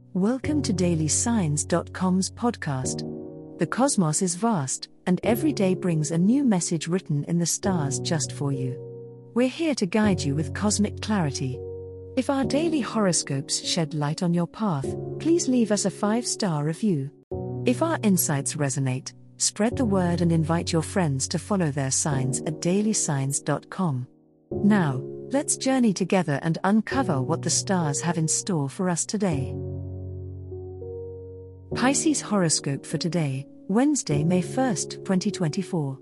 Welcome to DailySigns.com's podcast. The cosmos is vast, and every day brings a new message written in the stars just for you. We're here to guide you with cosmic clarity. If our daily horoscopes shed light on your path, please leave us a 5-star review. If our insights resonate, spread the word and invite your friends to follow their signs at DailySigns.com. Now, let's journey together and uncover what the stars have in store for us today. Pisces horoscope for today, Wednesday, May 1st, 2024.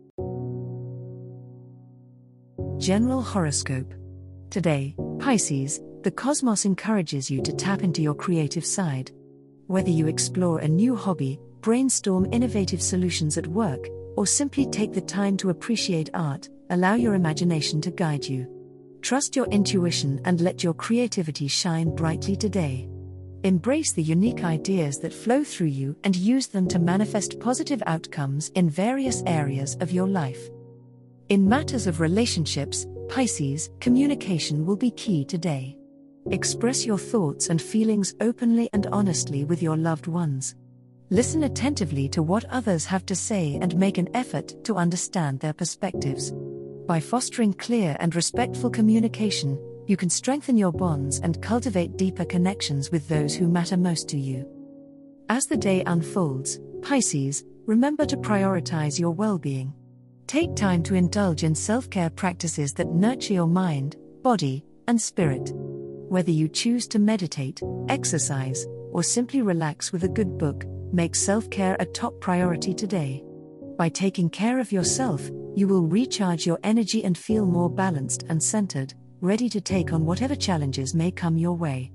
General horoscope. Today, Pisces, the cosmos encourages you to tap into your creative side. Whether you explore a new hobby, brainstorm innovative solutions at work, or simply take the time to appreciate art, allow your imagination to guide you. Trust your intuition and let your creativity shine brightly today. Embrace the unique ideas that flow through you and use them to manifest positive outcomes in various areas of your life. In matters of relationships, Pisces, communication will be key today. Express your thoughts and feelings openly and honestly with your loved ones. Listen attentively to what others have to say and make an effort to understand their perspectives. By fostering clear and respectful communication, you can strengthen your bonds and cultivate deeper connections with those who matter most to you. As the day unfolds, Pisces, remember to prioritize your well-being. Take time to indulge in self-care practices that nurture your mind, body, and spirit. Whether you choose to meditate, exercise, or simply relax with a good book, make self-care a top priority today. By taking care of yourself, you will recharge your energy and feel more balanced and centered, ready to take on whatever challenges may come your way.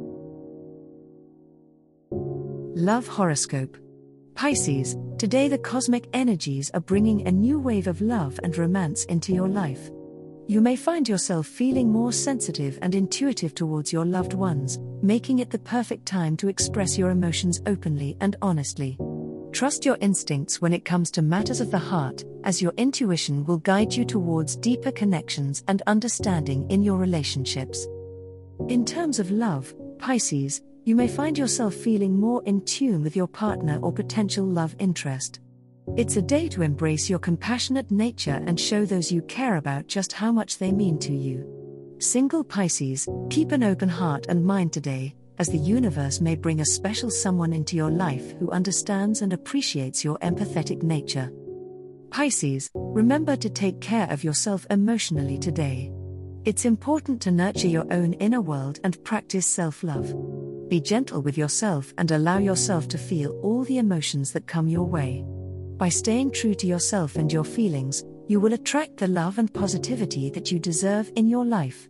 Love horoscope. Pisces, today the cosmic energies are bringing a new wave of love and romance into your life. You may find yourself feeling more sensitive and intuitive towards your loved ones, making it the perfect time to express your emotions openly and honestly. Trust your instincts when it comes to matters of the heart, as your intuition will guide you towards deeper connections and understanding in your relationships. In terms of love, Pisces, you may find yourself feeling more in tune with your partner or potential love interest. It's a day to embrace your compassionate nature and show those you care about just how much they mean to you. Single Pisces, keep an open heart and mind today, as the universe may bring a special someone into your life who understands and appreciates your empathetic nature. Pisces, remember to take care of yourself emotionally today. It's important to nurture your own inner world and practice self-love. Be gentle with yourself and allow yourself to feel all the emotions that come your way. By staying true to yourself and your feelings, you will attract the love and positivity that you deserve in your life.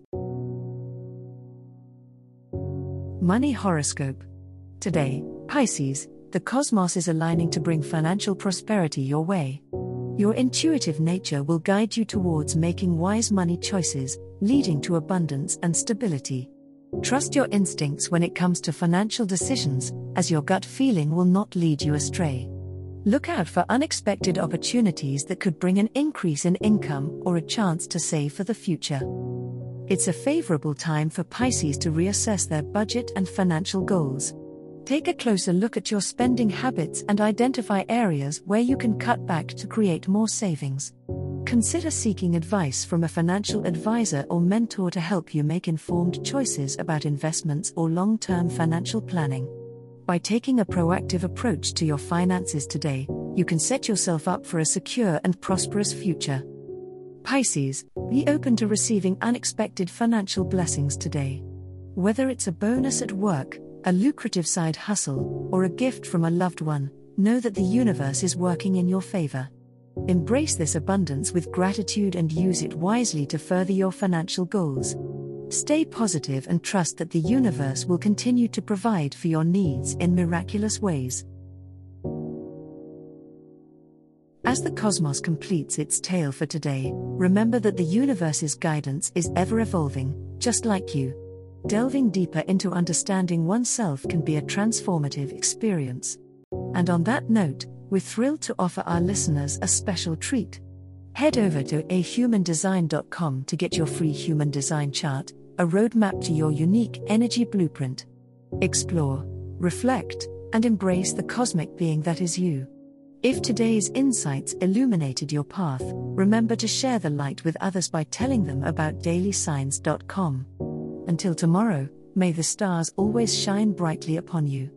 Money horoscope. Today, Pisces, the cosmos is aligning to bring financial prosperity your way. Your intuitive nature will guide you towards making wise money choices, leading to abundance and stability. Trust your instincts when it comes to financial decisions, as your gut feeling will not lead you astray. Look out for unexpected opportunities that could bring an increase in income or a chance to save for the future. It's a favorable time for Pisces to reassess their budget and financial goals. Take a closer look at your spending habits and identify areas where you can cut back to create more savings. Consider seeking advice from a financial advisor or mentor to help you make informed choices about investments or long-term financial planning. By taking a proactive approach to your finances today, you can set yourself up for a secure and prosperous future. Pisces, be open to receiving unexpected financial blessings today. Whether it's a bonus at work, a lucrative side hustle, or a gift from a loved one, know that the universe is working in your favor. Embrace this abundance with gratitude and use it wisely to further your financial goals. Stay positive and trust that the universe will continue to provide for your needs in miraculous ways. As the cosmos completes its tale for today, remember that the universe's guidance is ever evolving, just like you. Delving deeper into understanding oneself can be a transformative experience. And on that note, we're thrilled to offer our listeners a special treat. Head over to ahumandesign.com to get your free human design chart, a roadmap to your unique energy blueprint. Explore, reflect, and embrace the cosmic being that is you. If today's insights illuminated your path, remember to share the light with others by telling them about dailysigns.com. Until tomorrow, may the stars always shine brightly upon you.